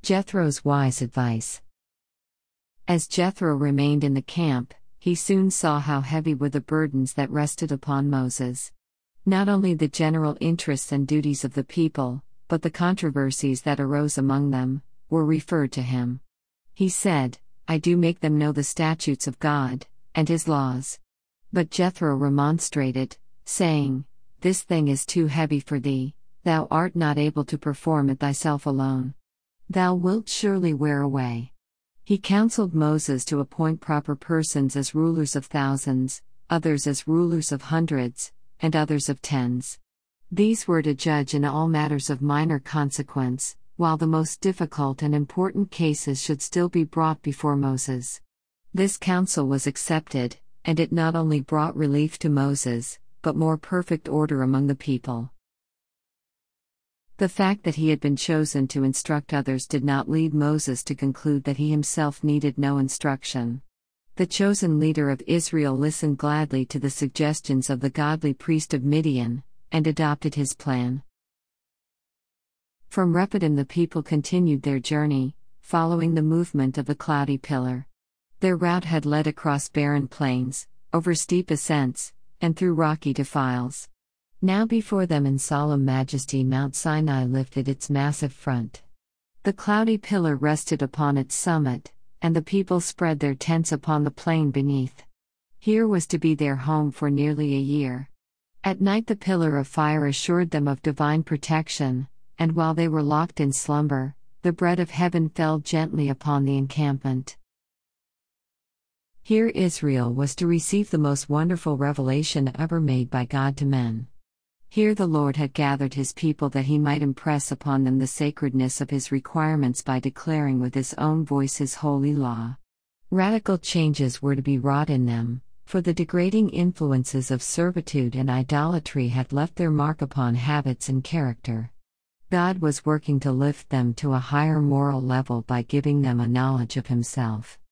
Jethro's wise advice. As Jethro remained in the camp, he soon saw how heavy were the burdens that rested upon Moses. Not only the general interests and duties of the people, but the controversies that arose among them, were referred to him. He said, "I do make them know the statutes of God, and His laws." But Jethro remonstrated, saying, "This thing is too heavy for thee, thou art not able to perform it thyself alone. Thou wilt surely wear away." He counseled Moses to appoint proper persons as rulers of thousands, others as rulers of hundreds, and others of tens. These were to judge in all matters of minor consequence, while the most difficult and important cases should still be brought before Moses. This counsel was accepted, and it not only brought relief to Moses, but more perfect order among the people. The fact that he had been chosen to instruct others did not lead Moses to conclude that he himself needed no instruction. The chosen leader of Israel listened gladly to the suggestions of the godly priest of Midian, and adopted his plan. From Rephidim the people continued their journey, following the movement of the cloudy pillar. Their route had led across barren plains, over steep ascents, and through rocky defiles. Now before them in solemn majesty Mount Sinai lifted its massive front. The cloudy pillar rested upon its summit, and the people spread their tents upon the plain beneath. Here was to be their home for nearly a year. At night the pillar of fire assured them of divine protection, and while they were locked in slumber, the bread of heaven fell gently upon the encampment. Here Israel was to receive the most wonderful revelation ever made by God to men. Here the Lord had gathered His people that He might impress upon them the sacredness of His requirements by declaring with His own voice His holy law. Radical changes were to be wrought in them, for the degrading influences of servitude and idolatry had left their mark upon habits and character. God was working to lift them to a higher moral level by giving them a knowledge of Himself.